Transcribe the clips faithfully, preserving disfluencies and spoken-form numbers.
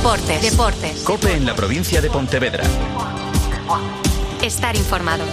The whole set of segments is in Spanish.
Deportes. Deportes. COPE en la provincia de Pontevedra. Estar informado.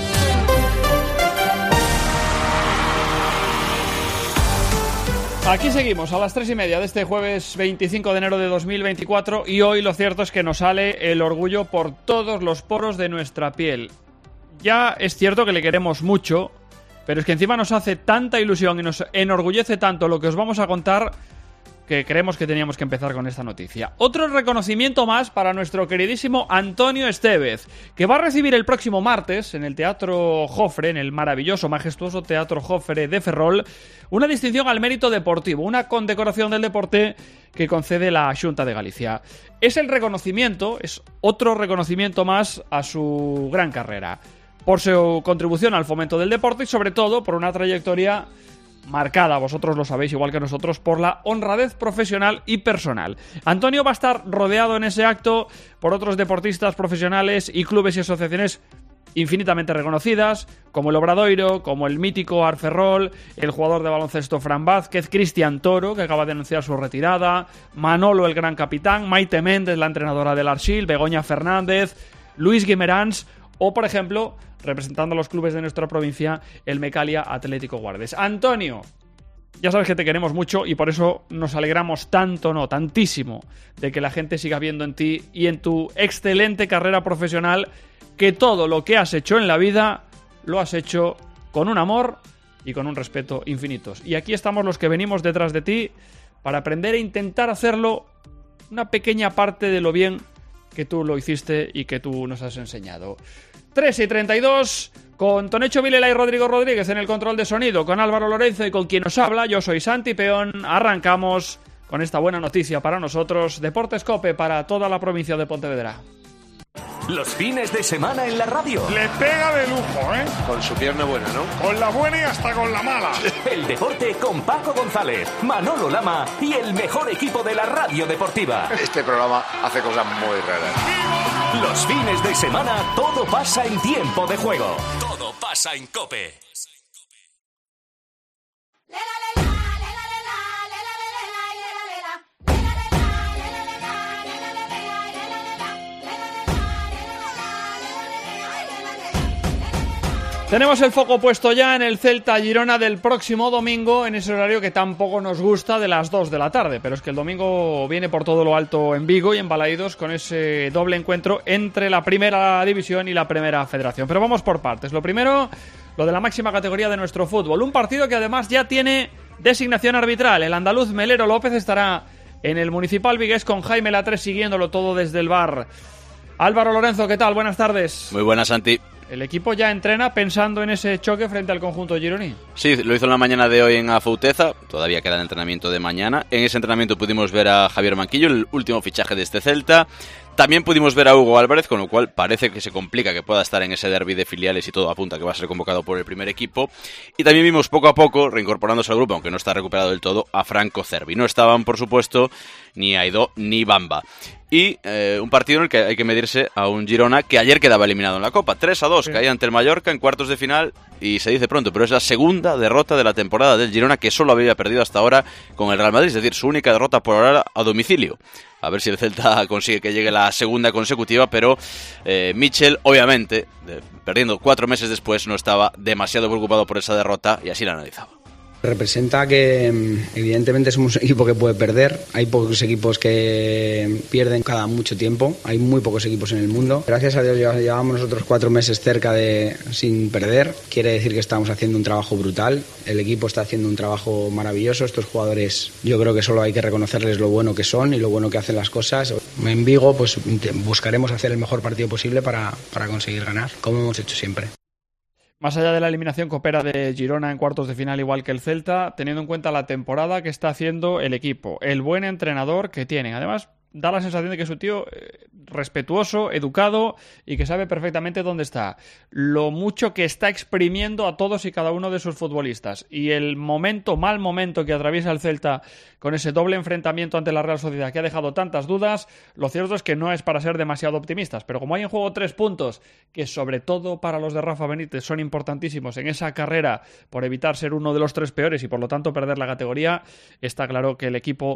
Aquí seguimos a las tres y media de este jueves veinticinco de enero de dos mil veinticuatro y hoy lo cierto es que nos sale el orgullo por todos los poros de nuestra piel. Ya es cierto que le queremos mucho, pero es que encima nos hace tanta ilusión y nos enorgullece tanto lo que os vamos a contar que creemos que teníamos que empezar con esta noticia. Otro reconocimiento más para nuestro queridísimo Antonio Estevez, que va a recibir el próximo martes en el Teatro Jofre, en el maravilloso, majestuoso Teatro Jofre de Ferrol, una distinción al mérito deportivo, una condecoración del deporte que concede la Xunta de Galicia. Es el reconocimiento, es otro reconocimiento más a su gran carrera, por su contribución al fomento del deporte y sobre todo por una trayectoria marcada, vosotros lo sabéis igual que nosotros, por la honradez profesional y personal. Antonio va a estar rodeado en ese acto por otros deportistas profesionales y clubes y asociaciones infinitamente reconocidas, como el Obradoiro, como el mítico Arferrol, el jugador de baloncesto Fran Vázquez, Cristian Toro, que acaba de anunciar su retirada, Manolo, el gran capitán, Maite Méndez, la entrenadora del Arxil, Begoña Fernández, Luis Guimerans o, por ejemplo, representando a los clubes de nuestra provincia, el Mecalia Atlético Guardes. Antonio, ya sabes que te queremos mucho y por eso nos alegramos tanto, no, tantísimo, de que la gente siga viendo en ti y en tu excelente carrera profesional que todo lo que has hecho en la vida lo has hecho con un amor y con un respeto infinitos. Y aquí estamos los que venimos detrás de ti para aprender e intentar hacerlo una pequeña parte de lo bien que tú lo hiciste y que tú nos has enseñado. tres y treinta y dos, con Tonecho Vilela y Rodrigo Rodríguez en el control de sonido, con Álvaro Lorenzo y con quien nos habla, yo soy Santi Peón. Arrancamos con esta buena noticia para nosotros, Deportes COPE para toda la provincia de Pontevedra. Los fines de semana en la radio. Le pega de lujo, ¿eh? Con su pierna buena, ¿no? Con la buena y hasta con la mala. El deporte con Paco González, Manolo Lama y el mejor equipo de la radio deportiva. Este programa hace cosas muy raras. Los fines de semana todo pasa en tiempo de juego. Todo pasa en COPE. Tenemos el foco puesto ya en el Celta Girona del próximo domingo, en ese horario que tampoco nos gusta, de las dos de la tarde, pero es que el domingo viene por todo lo alto en Vigo y en Balaídos con ese doble encuentro entre la primera división y la primera federación. Pero vamos por partes. Lo primero, lo de la máxima categoría de nuestro fútbol, un partido que además ya tiene designación arbitral. El andaluz Melero López estará en el Municipal Vigués con Jaime Latres siguiéndolo todo desde el bar. Álvaro Lorenzo, ¿qué tal? Buenas tardes. Muy buenas, Santi. ¿El equipo ya entrena pensando en ese choque frente al conjunto gironí? Sí, lo hizo en la mañana de hoy en Afouteza, todavía queda el entrenamiento de mañana. En ese entrenamiento pudimos ver a Javier Manquillo, el último fichaje de este Celta. También pudimos ver a Hugo Álvarez, con lo cual parece que se complica que pueda estar en ese derbi de filiales y todo apunta que va a ser convocado por el primer equipo. Y también vimos poco a poco, reincorporándose al grupo, aunque no está recuperado del todo, a Franco Cervi. No estaban, por supuesto, ni Aidó ni Bamba. Y eh, un partido en el que hay que medirse a un Girona que ayer quedaba eliminado en la Copa. tres a dos, sí. Caía ante el Mallorca en cuartos de final y se dice pronto, pero es la segunda derrota de la temporada del Girona, que solo había perdido hasta ahora con el Real Madrid, es decir, su única derrota por ahora a domicilio. A ver si el Celta consigue que llegue la segunda consecutiva, pero eh, Michel, obviamente, de, perdiendo cuatro meses después, no estaba demasiado preocupado por esa derrota y así la analizaba. Representa que evidentemente somos un equipo que puede perder, hay pocos equipos que pierden cada mucho tiempo, hay muy pocos equipos en el mundo. Gracias a Dios llevamos nosotros cuatro meses cerca de sin perder, quiere decir que estamos haciendo un trabajo brutal, el equipo está haciendo un trabajo maravilloso, estos jugadores yo creo que solo hay que reconocerles lo bueno que son y lo bueno que hacen las cosas. En Vigo pues buscaremos hacer el mejor partido posible para, para conseguir ganar, como hemos hecho siempre. Más allá de la eliminación copera de Girona en cuartos de final igual que el Celta, teniendo en cuenta la temporada que está haciendo el equipo, el buen entrenador que tienen. Además, da la sensación de que es un tío eh, respetuoso, educado y que sabe perfectamente dónde está. Lo mucho que está exprimiendo a todos y cada uno de sus futbolistas. Y el momento, mal momento que atraviesa el Celta con ese doble enfrentamiento ante la Real Sociedad que ha dejado tantas dudas, lo cierto es que no es para ser demasiado optimistas. Pero como hay en juego tres puntos, que sobre todo para los de Rafa Benítez son importantísimos en esa carrera por evitar ser uno de los tres peores y por lo tanto perder la categoría, está claro que el equipo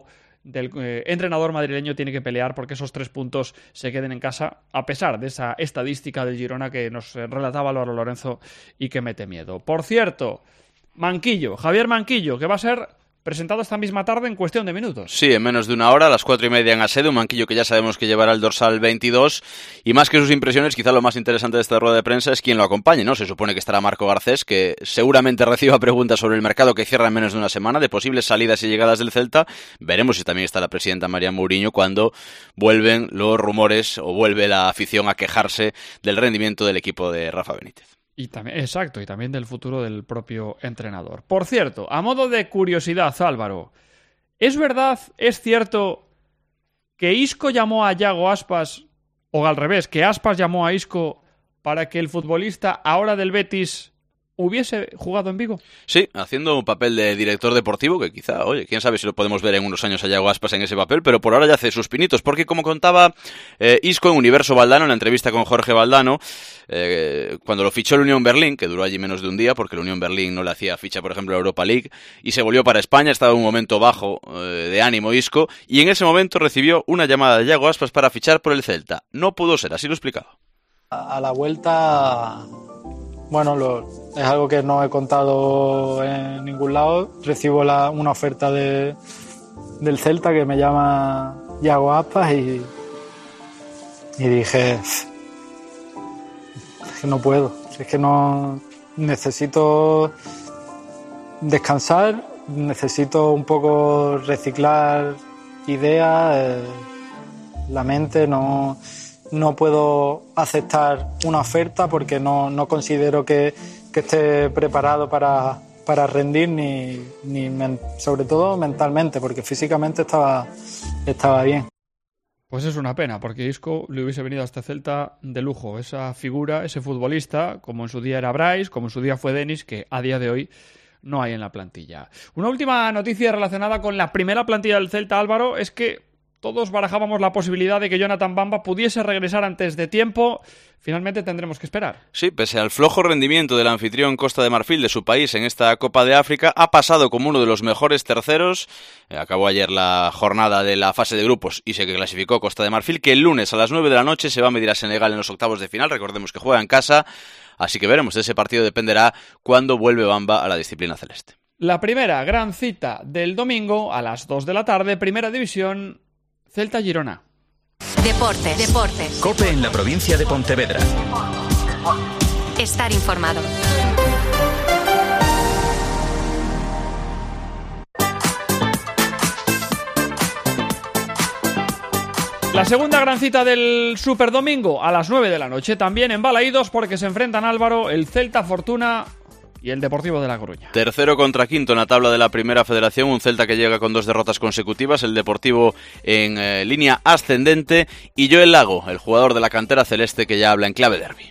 del eh, entrenador madrileño tiene que pelear porque esos tres puntos se queden en casa, a pesar de esa estadística del Girona que nos eh, relataba Álvaro Lorenzo y que mete miedo. Por cierto, Manquillo, Javier Manquillo, que va a ser presentado esta misma tarde en cuestión de minutos. Sí, en menos de una hora, a las cuatro y media en Asede, un Manquillo que ya sabemos que llevará el dorsal veintidós, y más que sus impresiones, quizá lo más interesante de esta rueda de prensa es quién lo acompañe, ¿no? Se supone que estará Marco Garcés, que seguramente reciba preguntas sobre el mercado que cierra en menos de una semana, de posibles salidas y llegadas del Celta. Veremos si también está la presidenta María Mourinho cuando vuelven los rumores o vuelve la afición a quejarse del rendimiento del equipo de Rafa Benítez. Y también, exacto, y también del futuro del propio entrenador. Por cierto, a modo de curiosidad, Álvaro, ¿es verdad, es cierto que Isco llamó a Yago Aspas, o al revés, que Aspas llamó a Isco para que el futbolista ahora del Betis hubiese jugado en Vigo? Sí, haciendo un papel de director deportivo que quizá, oye, quién sabe si lo podemos ver en unos años a Yago Aspas en ese papel, pero por ahora ya hace sus pinitos, porque como contaba eh, Isco en Universo Valdano, en la entrevista con Jorge Valdano, eh, cuando lo fichó el Unión Berlín, que duró allí menos de un día, porque el Unión Berlín no le hacía ficha, por ejemplo, a Europa League, y se volvió para España, estaba en un momento bajo eh, de ánimo Isco, y en ese momento recibió una llamada de Yago Aspas para fichar por el Celta. No pudo ser, así lo explicaba. A la vuelta... Bueno, lo, es algo que no he contado en ningún lado. Recibo la, una oferta de, del Celta que me llama Yago Aspas y, y dije, es que no puedo, es que no necesito descansar, necesito un poco reciclar ideas, eh, la mente no... No puedo aceptar una oferta porque no, no considero que, que esté preparado para, para rendir, ni, ni men, sobre todo mentalmente, porque físicamente estaba, estaba bien. Pues es una pena, porque Isco le hubiese venido a este Celta de lujo. Esa figura, ese futbolista, como en su día era Brais, como en su día fue Denis, que a día de hoy no hay en la plantilla. Una última noticia relacionada con la primera plantilla del Celta, Álvaro, es que todos barajábamos la posibilidad de que Jonathan Bamba pudiese regresar antes de tiempo. Finalmente tendremos que esperar. Sí, pese al flojo rendimiento del anfitrión Costa de Marfil de su país en esta Copa de África, ha pasado como uno de los mejores terceros. Eh, acabó ayer la jornada de la fase de grupos y se clasificó Costa de Marfil, que el lunes a las nueve de la noche se va a medir a Senegal en los octavos de final. Recordemos que juega en casa, así que veremos. De ese partido dependerá cuándo vuelve Bamba a la disciplina celeste. La primera gran cita del domingo a las dos de la tarde, Primera División, Celta-Girona. Deportes, deportes. COPE en la provincia de Pontevedra. Estar informado. La segunda gran cita del Superdomingo a las nueve de la noche, también en Balaídos, porque se enfrentan, Álvaro, el Celta Fortuna y el Deportivo de La Coruña. Tercero contra quinto en la tabla de la Primera Federación, un Celta que llega con dos derrotas consecutivas, el Deportivo en eh, línea ascendente, y Joel Lago, el jugador de la cantera celeste que ya habla en clave derbi.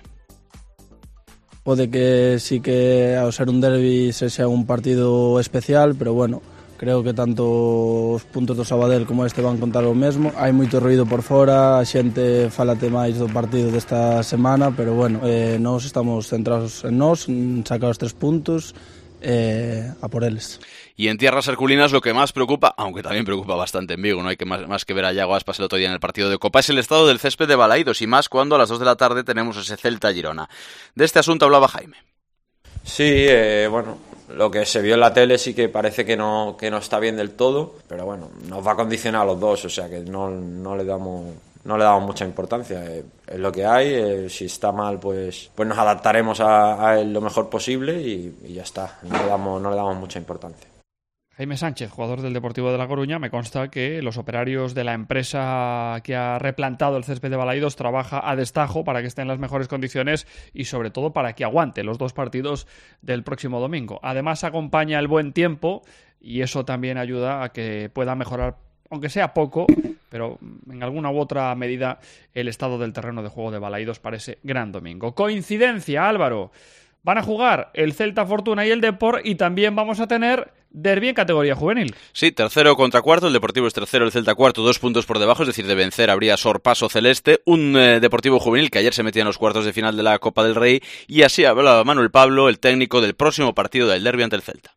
Pode que sí que ao ser un derbi se sea un partido especial, pero bueno, creo que tanto os puntos do Sabadell como este van contar o mesmo. Hai moito ruído por fora, a xente falate máis do partido desta semana, pero bueno, eh, nós estamos centrados en nós, en sacar os tres puntos, eh, a por eles. Y en tierras herculinas lo que más preocupa, aunque también preocupa bastante en Vigo, no hay que más, más que ver a Yago Aspas el otro día en el partido de Copa, es el estado del césped de Balaídos, y más cuando a las dos de la tarde tenemos ese Celta-Girona. De este asunto hablaba Jaime. Sí, eh, bueno, lo que se vio en la tele sí que parece que no, que no está bien del todo, pero bueno, nos va a condicionar a los dos, o sea que no, no le damos... no le damos mucha importancia, eh, es lo que hay, eh, si está mal pues pues nos adaptaremos a, a él lo mejor posible y, y ya está, no le damos no le damos mucha importancia. Jaime Sánchez, jugador del Deportivo de La Coruña, me consta que los operarios de la empresa que ha replantado el césped de Balaídos trabaja a destajo para que esté en las mejores condiciones y sobre todo para que aguante los dos partidos del próximo domingo. Además acompaña el buen tiempo y eso también ayuda a que pueda mejorar, aunque sea poco, pero en alguna u otra medida el estado del terreno de juego de Balaídos para ese gran domingo. Coincidencia, Álvaro. Van a jugar el Celta Fortuna y el Depor y también vamos a tener derbi en categoría juvenil. Sí, tercero contra cuarto, el Deportivo es tercero, el Celta cuarto, dos puntos por debajo, es decir, de vencer habría sorpaso celeste, un eh, Deportivo juvenil que ayer se metía en los cuartos de final de la Copa del Rey, y así hablaba Manuel Pablo, el técnico del próximo partido del derbi ante el Celta.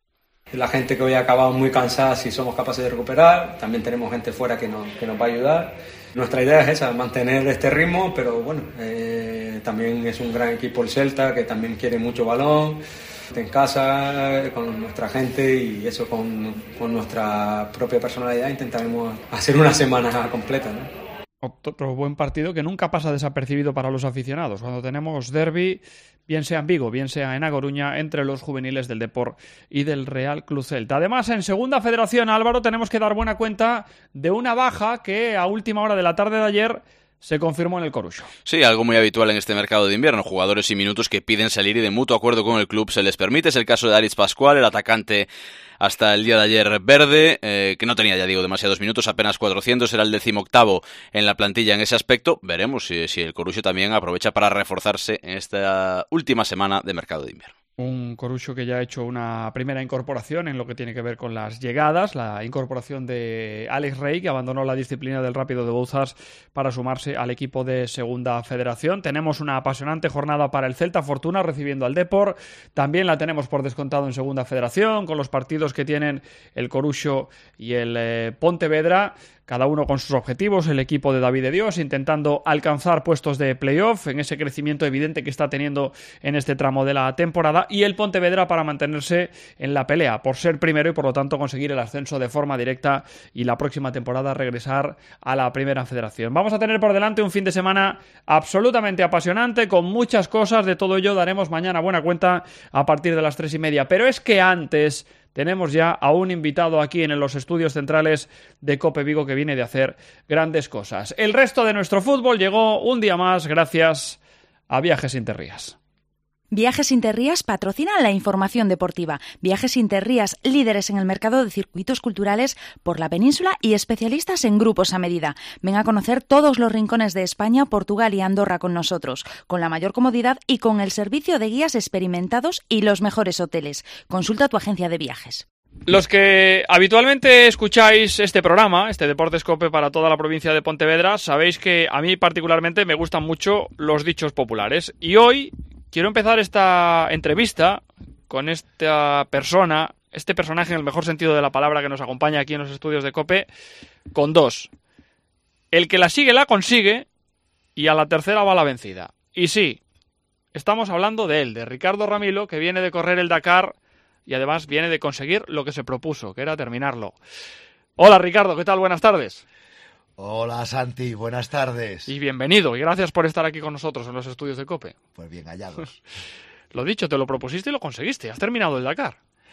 La gente que hoy ha acabado muy cansada, si somos capaces de recuperar, también tenemos gente fuera que nos, que nos va a ayudar. Nuestra idea es esa, mantener este ritmo, pero bueno, eh, también es un gran equipo el Celta, que también quiere mucho balón, en casa, con nuestra gente, y eso con, con nuestra propia personalidad intentaremos hacer una semana completa, ¿no? Otro buen partido que nunca pasa desapercibido para los aficionados. Cuando tenemos derbi, bien sea en Vigo, bien sea en A Coruña, entre los juveniles del Depor y del Real Club Celta. Además, en Segunda Federación, Álvaro, tenemos que dar buena cuenta de una baja que a última hora de la tarde de ayer se confirmó en el Corucho. Sí, algo muy habitual en este mercado de invierno. Jugadores y minutos que piden salir y de mutuo acuerdo con el club se les permite. Es el caso de Aritz Pascual, el atacante hasta el día de ayer verde, eh, que no tenía, ya digo, demasiados minutos, apenas cuatrocientos, era el decimoctavo en la plantilla en ese aspecto. Veremos si, si el Corucho también aprovecha para reforzarse en esta última semana de mercado de invierno. Un Corucho que ya ha hecho una primera incorporación en lo que tiene que ver con las llegadas, la incorporación de Alex Rey, que abandonó la disciplina del Rápido de Bouzas para sumarse al equipo de Segunda Federación. Tenemos una apasionante jornada para el Celta Fortuna recibiendo al Depor. También la tenemos por descontado en Segunda Federación, con los partidos que tienen el Corucho y el eh, Pontevedra, cada uno con sus objetivos. El equipo de David de Dios intentando alcanzar puestos de playoff en ese crecimiento evidente que está teniendo en este tramo de la temporada, y el Pontevedra para mantenerse en la pelea por ser primero y por lo tanto conseguir el ascenso de forma directa y la próxima temporada regresar a la Primera Federación. Vamos a tener por delante un fin de semana absolutamente apasionante, con muchas cosas. De todo ello daremos mañana buena cuenta a partir de las tres y media, pero es que antes tenemos ya a un invitado aquí en los estudios centrales de COPE Vigo que viene de hacer grandes cosas. El resto de nuestro fútbol llegó un día más gracias a Viajes Interrías. Viajes Interrías patrocinan la información deportiva. Viajes Interrías, líderes en el mercado de circuitos culturales por la península y especialistas en grupos a medida. Ven a conocer todos los rincones de España, Portugal y Andorra con nosotros, con la mayor comodidad y con el servicio de guías experimentados y los mejores hoteles. Consulta tu agencia de viajes. Los que habitualmente escucháis este programa, este Deportes COPE para toda la provincia de Pontevedra, sabéis que a mí particularmente me gustan mucho los dichos populares. Y hoy quiero empezar esta entrevista con esta persona, este personaje en el mejor sentido de la palabra que nos acompaña aquí en los estudios de COPE, con dos. El que la sigue la consigue y a la tercera va la vencida. Y sí, estamos hablando de él, de Ricardo Ramilo, que viene de correr el Dakar y además viene de conseguir lo que se propuso, que era terminarlo. Hola Ricardo, ¿qué tal? Buenas tardes. Hola Santi, buenas tardes. Y bienvenido, y gracias por estar aquí con nosotros en los estudios de COPE. Pues bien hallados. Lo dicho, te lo propusiste y lo conseguiste, has terminado el Dakar.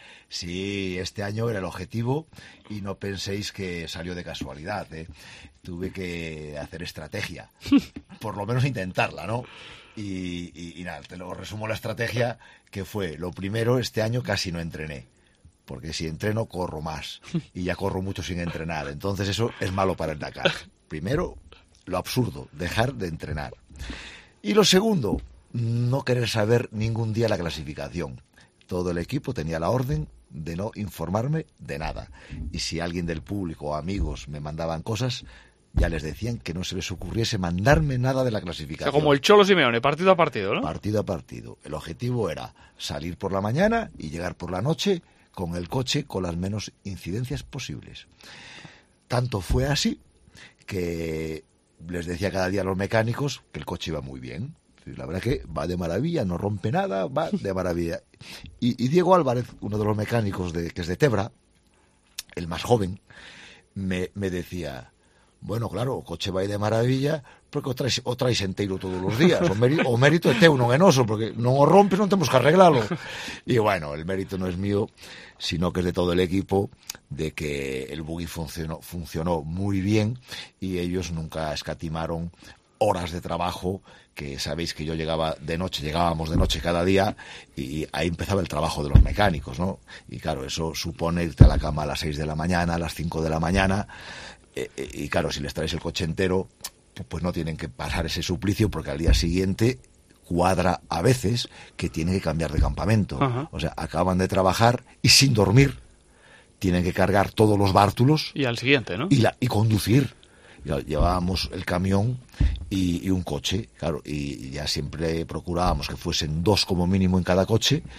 Sí, este año era el objetivo y no penséis que salió de casualidad, ¿eh? Tuve que hacer estrategia, por lo menos intentarla, ¿no? Y, y, y nada, te lo resumo la estrategia, que fue, lo primero, este año casi no entrené. Porque si entreno, corro más. Y ya corro mucho sin entrenar. Entonces eso es malo para el Dakar. Primero, lo absurdo, dejar de entrenar. Y lo segundo, no querer saber ningún día la clasificación. Todo el equipo tenía la orden de no informarme de nada. Y si alguien del público o amigos me mandaban cosas, ya les decían que no se les ocurriese mandarme nada de la clasificación. O sea, como el Cholo Simeone, partido a partido, ¿no? Partido a partido. El objetivo era salir por la mañana y llegar por la noche con el coche con las menos incidencias posibles. Tanto fue así que les decía cada día a los mecánicos que el coche iba muy bien. La verdad que va de maravilla, no rompe nada, va de maravilla. Y, y Diego Álvarez, uno de los mecánicos de, que es de Tebra, el más joven, me, me decía, bueno, claro, o coche vai de maravilla, porque o traes, o traes enteiro todos os días, o, meri, o mérito é teu, non é noso, porque non o rompes, non temos que arreglalo. E bueno, el mérito non es mío, sino que es de todo el equipo, de que el buggy funcionó, funcionó muy bien, y ellos nunca escatimaron horas de trabajo, que sabéis que yo llegaba de noche, llegábamos de noche cada día, y ahí empezaba el trabajo de los mecánicos, ¿no? Y claro, eso supone irte a la cama a las seis de la mañana, a las cinco de la mañana, eh, eh, y claro, si les traes el coche entero, pues no tienen que pasar ese suplicio, porque al día siguiente cuadra a veces que tienen que cambiar de campamento. Ajá. O sea, acaban de trabajar y sin dormir tienen que cargar todos los bártulos. Y al siguiente, ¿no? Y, la, y conducir. Llevábamos el camión y, y un coche, claro, y ya siempre procurábamos que fuesen dos como mínimo en cada coche,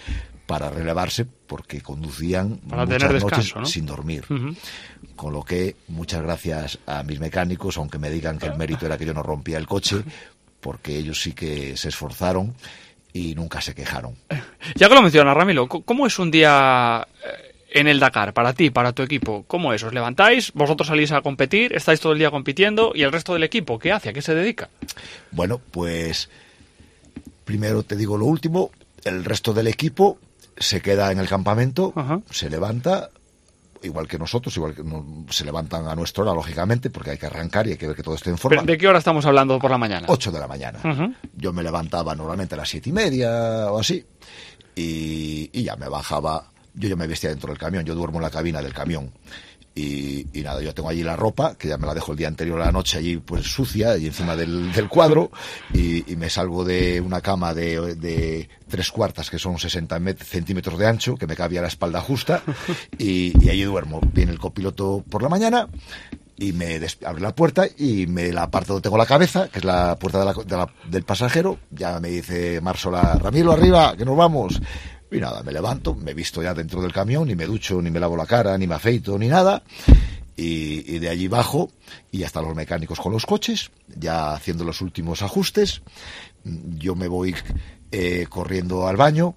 para relevarse porque conducían para muchas tener noches descanso, ¿no? sin dormir. Uh-huh. Con lo que muchas gracias a mis mecánicos, aunque me digan que el mérito era que yo no rompía el coche, porque ellos sí que se esforzaron y nunca se quejaron. Ya que lo mencionas, Ramiro, ¿cómo es un día en el Dakar para ti, para tu equipo? ¿Cómo es? ¿Os levantáis, vosotros salís a competir, estáis todo el día compitiendo y el resto del equipo qué hace? ¿A qué se dedica? Bueno, pues primero te digo lo último, el resto del equipo se queda en el campamento, uh-huh. se levanta, igual que nosotros, igual que no, se levantan a nuestra hora, lógicamente, porque hay que arrancar y hay que ver que todo esté en forma. ¿De qué hora estamos hablando por la mañana? Ocho de la mañana. Uh-huh. Yo me levantaba normalmente a las siete y media o así, y, y ya me bajaba, yo ya me vestía dentro del camión, yo duermo en la cabina del camión. Y, y nada, yo tengo allí la ropa, que ya me la dejo el día anterior a la noche allí pues sucia, y encima del, del cuadro, y, y me salgo de una cama de, de tres cuartas, que son sesenta centímetros de ancho, que me cabía la espalda justa, y, y allí duermo. Viene el copiloto por la mañana, y me des- abre la puerta, y me la parte donde tengo la cabeza, que es la puerta de la, de la, del pasajero, ya me dice Marsola, Ramiro, arriba, que nos vamos. Y nada, me levanto, me visto ya dentro del camión, ni me ducho, ni me lavo la cara, ni me afeito, ni nada. Y, y de allí bajo, y hasta los mecánicos con los coches, ya haciendo los últimos ajustes. Yo me voy eh, corriendo al baño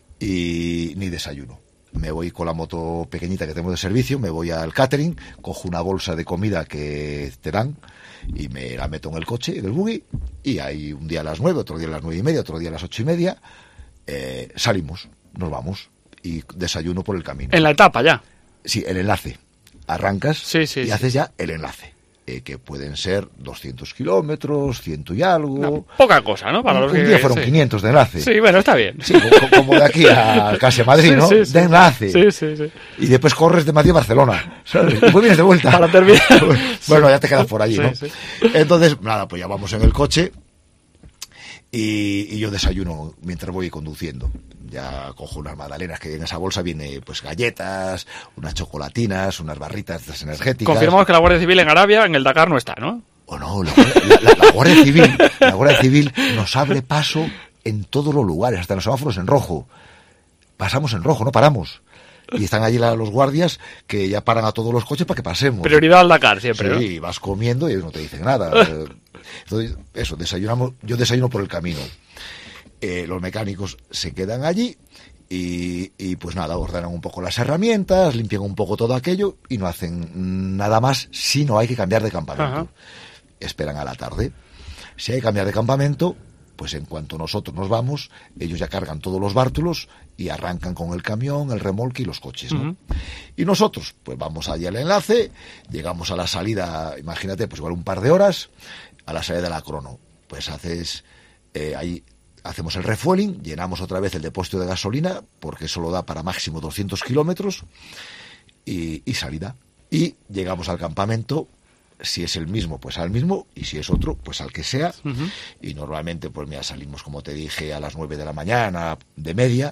y ni desayuno. Me voy con la moto pequeñita que tengo de servicio, me voy al catering, cojo una bolsa de comida que te dan y me la meto en el coche, en el buggy, y ahí un día a las nueve, otro día a las nueve y media, otro día a las ocho y media, eh, salimos. Nos vamos y desayuno por el camino. En la etapa ya. Sí, el enlace. Arrancas sí, sí, y sí. haces ya el enlace. Eh, que pueden ser doscientos kilómetros, ciento y algo. No, poca cosa, ¿no? Para un, los un que, día fueron sí. quinientos de enlace. Sí, bueno, está bien. Sí, como, como de aquí a casi a Madrid, sí, ¿no? Sí, sí. De enlace. Sí, sí, sí. Y después corres de Madrid a Barcelona, ¿sabes? Y después vienes de vuelta. Para terminar. Bueno, ya te quedas por allí, sí, ¿no? Sí. Entonces, nada, pues ya vamos en el coche. Y, y yo desayuno mientras voy conduciendo. Ya cojo unas magdalenas, que en esa bolsa viene pues galletas, unas chocolatinas, unas barritas energéticas. Confirmamos que la Guardia Civil en Arabia, en el Dakar, no está, ¿no? O no, la, la, la, la Guardia Civil, la Guardia Civil nos abre paso en todos los lugares, hasta en los semáforos en rojo. Pasamos en rojo, no paramos. Y están allí la, los guardias que ya paran a todos los coches para que pasemos. Prioridad al Dakar siempre, sí, ¿no? Vas comiendo y ellos no te dicen nada. Entonces, eso, desayunamos, yo desayuno por el camino. Eh, los mecánicos se quedan allí y, y pues nada, ordenan un poco las herramientas, limpian un poco todo aquello y no hacen nada más si no hay que cambiar de campamento. Ajá. Esperan a la tarde. Si hay que cambiar de campamento, pues en cuanto nosotros nos vamos, ellos ya cargan todos los bártulos y arrancan con el camión, el remolque y los coches, ¿no? Uh-huh. Y nosotros, pues vamos allí al enlace, llegamos a la salida, imagínate, pues igual un par de horas, a la salida de la crono. Pues haces, eh, ahí hacemos el refueling, llenamos otra vez el depósito de gasolina, porque eso lo da para máximo doscientos kilómetros, y, y salida. Y llegamos al campamento. Si es el mismo, pues al mismo, y si es otro, pues al que sea. Uh-huh. Y normalmente, pues mira, salimos, como te dije, a las nueve de la mañana, de media,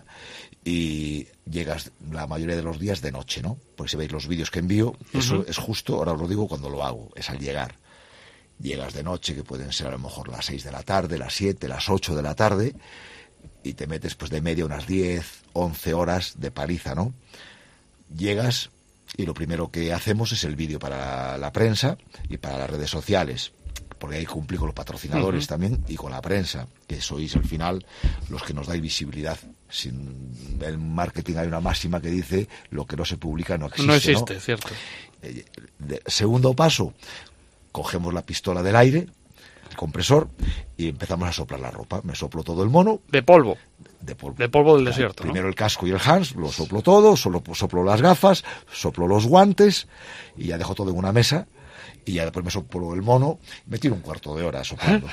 y llegas la mayoría de los días de noche, ¿no? Porque si veis los vídeos que envío, uh-huh. eso es justo, ahora os lo digo cuando lo hago, es al llegar. Llegas de noche, que pueden ser a lo mejor las seis de la tarde, las siete, las ocho de la tarde, y te metes pues de media unas diez, once horas de paliza, ¿no? Llegas. Y lo primero que hacemos es el vídeo para la prensa y para las redes sociales, porque ahí cumplí con los patrocinadores uh-huh. también y con la prensa, que sois al final los que nos dais visibilidad. Sin el marketing hay una máxima que dice lo que no se publica no existe. No existe, ¿no? Cierto. Eh, de, segundo paso, cogemos la pistola del aire, el compresor, y empezamos a soplar la ropa. Me soplo todo el mono. De polvo. De polvo. De polvo del desierto. Primero ¿no? el casco y el Hans, lo soplo todo, solo soplo las gafas, soplo los guantes y ya dejo todo en una mesa y ya después me soplo el mono, me tiro un cuarto de hora soplando.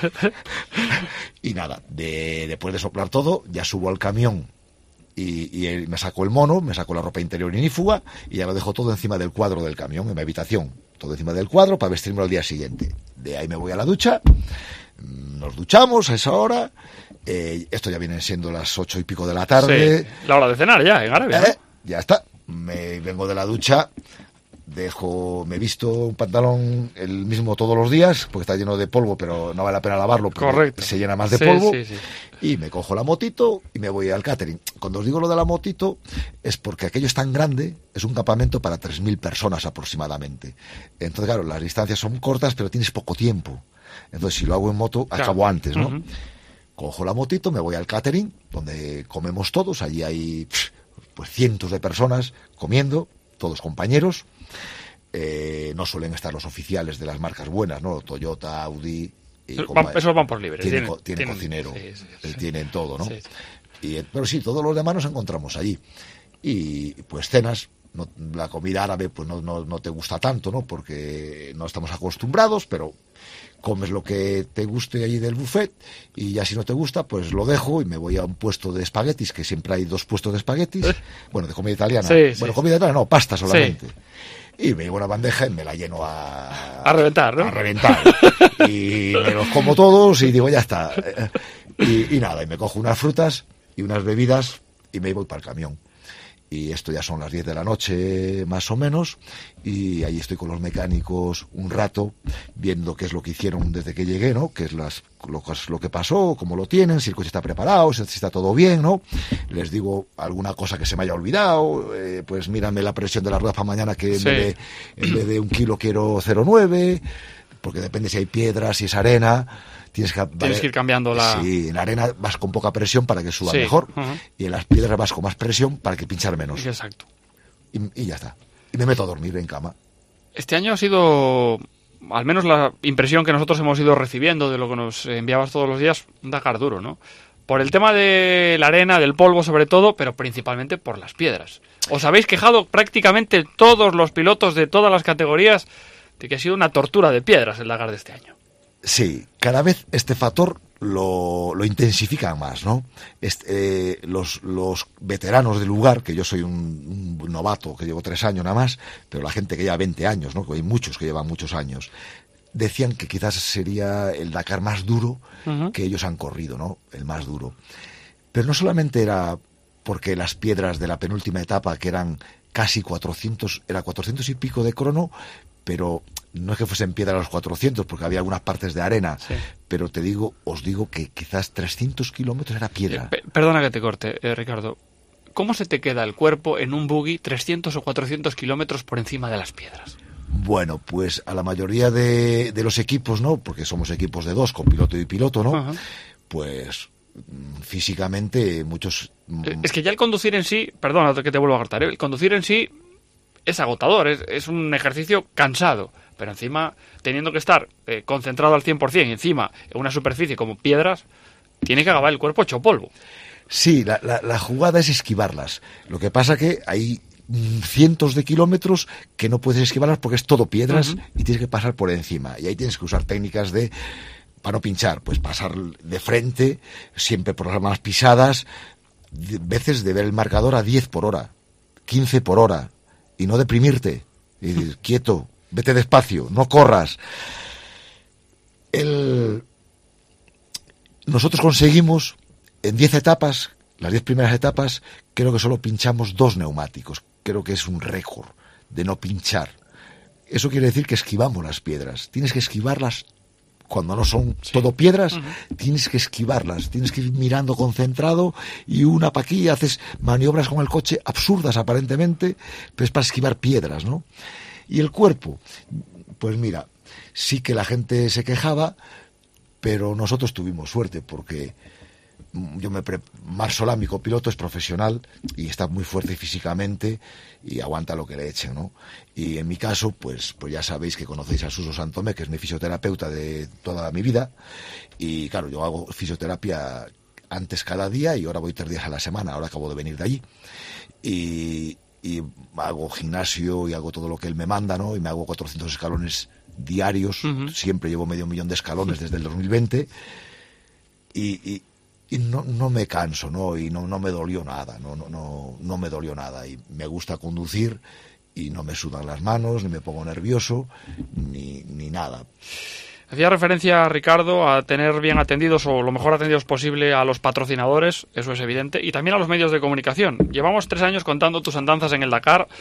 Y nada, de, después de soplar todo, ya subo al camión y, y me saco el mono, me saco la ropa interior inífuga y ya lo dejo todo encima del cuadro del camión, en mi habitación. Todo encima del cuadro para vestirme al día siguiente. De ahí me voy a la ducha, nos duchamos a esa hora. Eh, esto ya vienen siendo las ocho y pico de la tarde. Sí, la hora de cenar ya, en Arabia. Eh, ¿no? Ya está. Me vengo de la ducha, dejo, me visto un pantalón el mismo todos los días, porque está lleno de polvo, pero no vale la pena lavarlo porque Correcto. se llena más de sí, polvo. Sí, sí. Y me cojo la motito y me voy al catering. Cuando os digo lo de la motito, es porque aquello es tan grande, es un campamento para tres mil personas aproximadamente. Entonces, claro, las distancias son cortas, pero tienes poco tiempo. Entonces, si lo hago en moto, claro. acabo antes, ¿no? Uh-huh. Cojo la motito, me voy al catering, donde comemos todos. Allí hay pues cientos de personas comiendo, todos compañeros. Eh, no suelen estar los oficiales de las marcas buenas, ¿no? Toyota, Audi... Van, esos van por libre. Tienen, tienen, tienen, tienen cocinero, sí, sí, sí. tienen todo, ¿no? Sí, sí. Y, pero sí, todos los demás nos encontramos allí. Y pues cenas, no, la comida árabe pues no, no, no te gusta tanto, ¿no? Porque no estamos acostumbrados, pero comes lo que te guste allí del buffet y ya si no te gusta, pues lo dejo y me voy a un puesto de espaguetis, que siempre hay dos puestos de espaguetis. ¿Eh? Bueno, de comida italiana. Sí, bueno, sí. comida italiana no, pasta solamente. Sí. Y me llevo una bandeja y me la lleno a... A reventar, ¿no? A reventar. Y me los como todos y digo, ya está. Y, y nada, y me cojo unas frutas y unas bebidas y me voy para el camión. Y esto ya son las diez de la noche, más o menos, y ahí estoy con los mecánicos un rato, viendo qué es lo que hicieron desde que llegué, ¿no? Qué es las, lo, lo que pasó, cómo lo tienen, si el coche está preparado, si está todo bien, ¿no? Les digo alguna cosa que se me haya olvidado, eh, pues mírame la presión de las ruedas para mañana, que sí. en, vez de, en vez de un kilo quiero cero coma nueve, porque depende si hay piedras, si es arena... Tienes que, Tienes que ir cambiando la... Sí, en la arena vas con poca presión para que suba sí. mejor, uh-huh. y en las piedras vas con más presión para que pinchar menos. Exacto. Y, y ya está. Y me meto a dormir en cama. Este año ha sido, al menos la impresión que nosotros hemos ido recibiendo de lo que nos enviabas todos los días, un Dakar duro, ¿no? Por el tema de la arena, del polvo sobre todo, pero principalmente por las piedras. Os habéis quejado prácticamente todos los pilotos de todas las categorías de que ha sido una tortura de piedras el Dakar de este año. Sí, cada vez este factor lo, lo intensifican más, ¿no? Este, eh, los, los veteranos del lugar, que yo soy un, un novato que llevo tres años nada más, pero la gente que lleva veinte años, ¿no? Que hay muchos que llevan muchos años, decían que quizás sería el Dakar más duro uh-huh. que ellos han corrido, ¿no? El más duro. Pero no solamente era porque las piedras de la penúltima etapa, que eran casi cuatrocientos, era cuatrocientos y pico de crono, pero no es que fuesen piedra a los cuatrocientos, porque había algunas partes de arena, sí. pero te digo, os digo que quizás trescientos kilómetros era piedra. Eh, perdona que te corte, eh, Ricardo. ¿Cómo se te queda el cuerpo en un buggy trescientos o cuatrocientos kilómetros por encima de las piedras? Bueno, pues a la mayoría de, de los equipos, ¿no? Porque somos equipos de dos, con piloto y piloto, ¿no? Uh-huh. Pues físicamente muchos... Es que ya el conducir en sí, perdona que te vuelvo a cortar, ¿eh? El conducir en sí es agotador, es, es un ejercicio cansado, pero encima, teniendo que estar eh, concentrado al cien por ciento y encima en una superficie como piedras, tiene que acabar el cuerpo hecho polvo. Sí, la, la, la jugada es esquivarlas. Lo que pasa que hay cientos de kilómetros que no puedes esquivarlas porque es todo piedras uh-huh. y tienes que pasar por encima. Y ahí tienes que usar técnicas de, para no pinchar, pues pasar de frente, siempre por las malas pisadas, de, veces de ver el marcador a diez por hora, quince por hora. Y no deprimirte, y decir, quieto, vete despacio, no corras. El... Nosotros conseguimos, en diez etapas, las diez primeras etapas, creo que solo pinchamos dos neumáticos. Creo que es un récord de no pinchar. Eso quiere decir que esquivamos las piedras. Tienes que esquivarlas cuando no son sí. todo piedras, uh-huh. tienes que esquivarlas, tienes que ir mirando concentrado y una pa' aquí, haces maniobras con el coche absurdas aparentemente, pero es para esquivar piedras, ¿no? Y el cuerpo, pues mira, sí que la gente se quejaba, pero nosotros tuvimos suerte porque yo me pre... Marc Solà, mi copiloto, es profesional y está muy fuerte físicamente y aguanta lo que le echen, ¿no? Y en mi caso, pues, pues ya sabéis que conocéis a Suso Santomé, que es mi fisioterapeuta de toda mi vida, y claro, yo hago fisioterapia antes cada día y ahora voy tres días a la semana, ahora acabo de venir de allí, y, y hago gimnasio y hago todo lo que él me manda, ¿no? Y me hago cuatrocientos escalones diarios, uh-huh. siempre llevo medio millón de escalones desde el dos mil veinte, y... y Y no, no me canso, ¿no? Y no, no me dolió nada, no, no, no, no me dolió nada. Y me gusta conducir y no me sudan las manos, ni me pongo nervioso, ni, ni nada. Hacía referencia, Ricardo, a tener bien atendidos o lo mejor atendidos posible a los patrocinadores, eso es evidente, y también a los medios de comunicación. Llevamos tres años contando tus andanzas en el Dakar.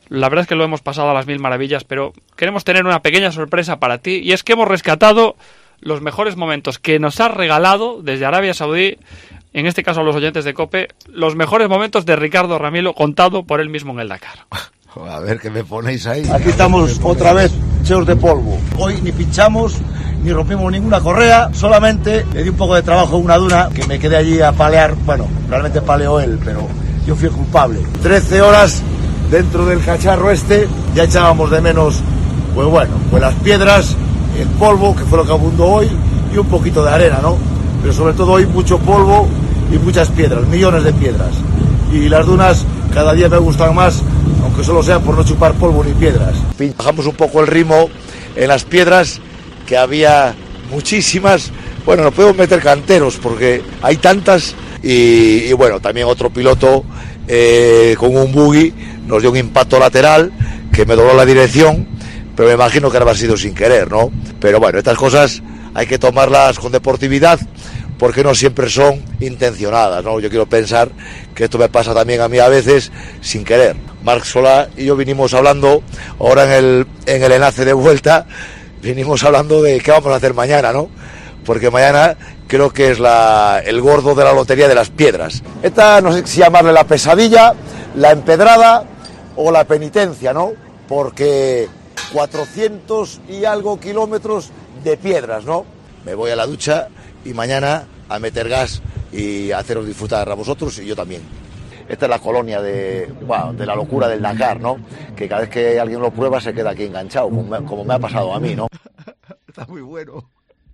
La verdad es que lo hemos pasado a las mil maravillas, pero queremos tener una pequeña sorpresa para ti, y es que hemos rescatado los mejores momentos que nos has regalado desde Arabia Saudí, en este caso a los oyentes de COPE, los mejores momentos de Ricardo Ramilo contado por él mismo en el Dakar. A ver, ¿qué me ponéis ahí? Aquí estamos otra vez cheos de polvo. Hoy ni pinchamos, ni rompimos ninguna correa, solamente le di un poco de trabajo a una duna, que me quedé allí a palear. Bueno, realmente paleó él, pero yo fui el culpable. trece horas dentro del cacharro este, ya echábamos de menos, pues bueno, pues las piedras, el polvo, que fue lo que abundó hoy, y un poquito de arena, ¿no? Pero sobre todo hoy mucho polvo y muchas piedras, millones de piedras. Y las dunas cada día me gustan más, aunque solo sea por no chupar polvo ni piedras. Bajamos un poco el ritmo en las piedras, que había muchísimas. Bueno, nos podemos meter canteros porque hay tantas. Y, y bueno, también otro piloto eh, con un buggy nos dio un impacto lateral que me dobló la dirección, pero me imagino que habrá sido sin querer, ¿no? Pero bueno, estas cosas hay que tomarlas con deportividad, porque no siempre son intencionadas, ¿no? Yo quiero pensar que esto me pasa también a mí a veces sin querer. Marc Solá y yo vinimos hablando, ahora en el, en el enlace de vuelta, vinimos hablando de qué vamos a hacer mañana, ¿no? Porque mañana creo que es la, el gordo de la lotería de las piedras. Esta no sé si llamarle la pesadilla, la empedrada o la penitencia, ¿no? Porque cuatrocientos y algo kilómetros de piedras, ¿no? Me voy a la ducha y mañana a meter gas y a haceros disfrutar a vosotros y yo también. Esta es la colonia de, bueno, de la locura del Dakar, ¿no? Que cada vez que alguien lo prueba se queda aquí enganchado, como me, como me ha pasado a mí, ¿no? Está muy bueno.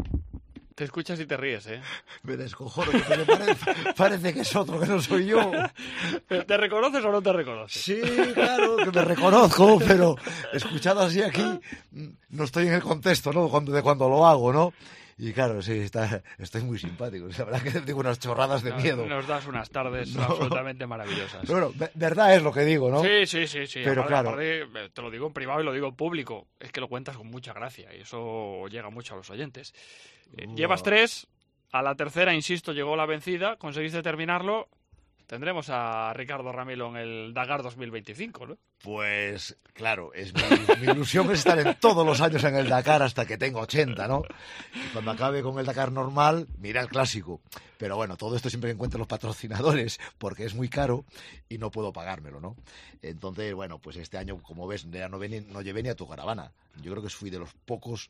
Te escuchas y te ríes, ¿eh? Me descojono, que me parece, parece que es otro, que no soy yo. ¿Te reconoces o no te reconoces? Sí, claro, que me reconozco, pero escuchado así aquí, no estoy en el contexto, ¿no? Cuando, de cuando lo hago, ¿no? Y claro, sí, está, estoy muy simpático. La verdad que digo unas chorradas de nos, miedo. Nos das unas tardes no. absolutamente maravillosas. Bueno, verdad es lo que digo, ¿no? Sí, sí, sí. sí. Pero aparte, claro. Aparte, te lo digo en privado y lo digo en público. Es que lo cuentas con mucha gracia y eso llega mucho a los oyentes. No. Llevas tres, a la tercera, insisto, llegó la vencida, conseguiste terminarlo. Tendremos a Ricardo Ramilo en el Dakar dos mil veinticinco, ¿no? Pues, claro, es mi, mi ilusión es estar en todos los años en el Dakar hasta que tenga ochenta, ¿no? Y cuando acabe con el Dakar normal, mira el clásico. Pero bueno, todo esto siempre que encuentre los patrocinadores, porque es muy caro y no puedo pagármelo, ¿no? Entonces, bueno, pues este año, como ves, ya no, ven, no llevé ni a tu caravana. Yo creo que fui de los pocos...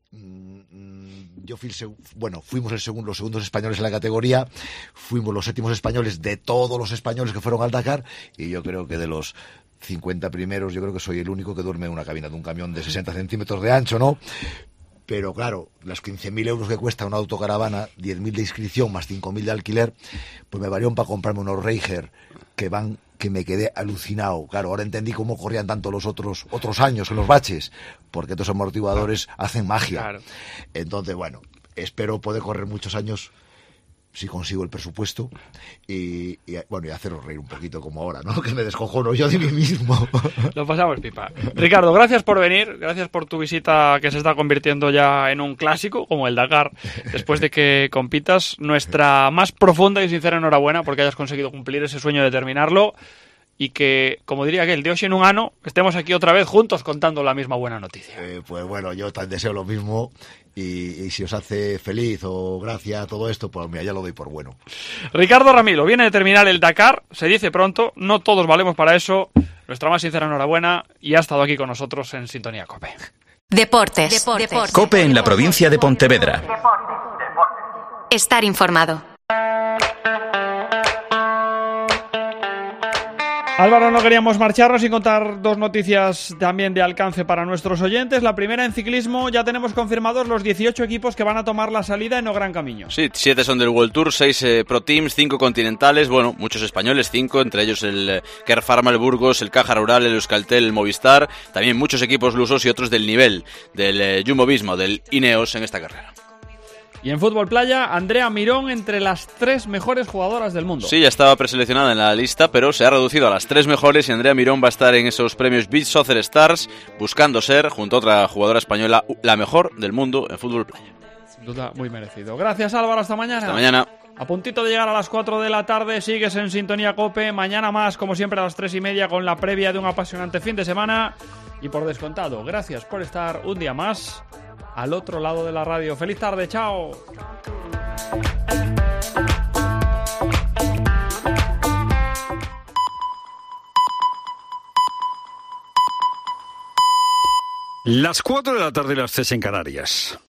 Yo fui el seg- bueno, fuimos el segundo, los segundos españoles en la categoría, fuimos los séptimos españoles de todos los españoles que fueron al Dakar, y yo creo que de los cincuenta primeros, yo creo que soy el único que duerme en una cabina de un camión de sesenta centímetros de ancho, ¿no? Pero claro, los quince mil euros que cuesta una autocaravana, diez mil de inscripción más cinco mil de alquiler, pues me valieron para comprarme unos Reiger que van, que me quedé alucinado. Claro, ahora entendí cómo corrían tanto los otros otros años en los baches, porque estos amortiguadores hacen magia. Claro. Entonces, bueno, espero poder correr muchos años si consigo el presupuesto y, y bueno, y haceros reír un poquito como ahora, ¿no? Que me descojono yo de mí mismo. Lo pasamos pipa. Ricardo, gracias por venir, gracias por tu visita que se está convirtiendo ya en un clásico como el Dakar, después de que compitas. Nuestra más profunda y sincera enhorabuena porque hayas conseguido cumplir ese sueño de terminarlo y que, como diría aquel, de hoy en un ano, estemos aquí otra vez juntos contando la misma buena noticia. Eh, pues bueno, yo tan deseo lo mismo y, y si os hace feliz o gracia todo esto, pues mira, ya lo doy por bueno. Ricardo Ramilo viene de terminar el Dakar, se dice pronto, no todos valemos para eso. Nuestra más sincera enhorabuena y ha estado aquí con nosotros en Sintonía COPE. Deportes. Deportes. Deportes. COPE en la provincia de Pontevedra. Estar informado. Álvaro, no queríamos marcharnos sin contar dos noticias también de alcance para nuestros oyentes. La primera, en ciclismo, ya tenemos confirmados los dieciocho equipos que van a tomar la salida en O Gran Camino. Sí, siete son del World Tour, seis eh, Pro Teams, cinco continentales, bueno, muchos españoles, cinco, entre ellos el eh, Kerr Pharma, el Burgos, el Caja Rural, el Euskaltel, el Movistar, también muchos equipos lusos y otros del nivel del eh, Jumbo-Visma, del Ineos en esta carrera. Y en fútbol playa, Andrea Mirón entre las tres mejores jugadoras del mundo. Sí, ya estaba preseleccionada en la lista, pero se ha reducido a las tres mejores y Andrea Mirón va a estar en esos premios Beach Soccer Stars, buscando ser, junto a otra jugadora española, la mejor del mundo en fútbol playa. Sin duda, muy merecido. Gracias, Álvaro, hasta mañana. Hasta mañana. A puntito de llegar a las cuatro de la tarde, sigues en Sintonía COPE. Mañana más, como siempre, a las tres y media con la previa de un apasionante fin de semana. Y por descontado, gracias por estar un día más al otro lado de la radio. ¡Feliz tarde! ¡Chao! Las cuatro de la tarde y las tres en Canarias.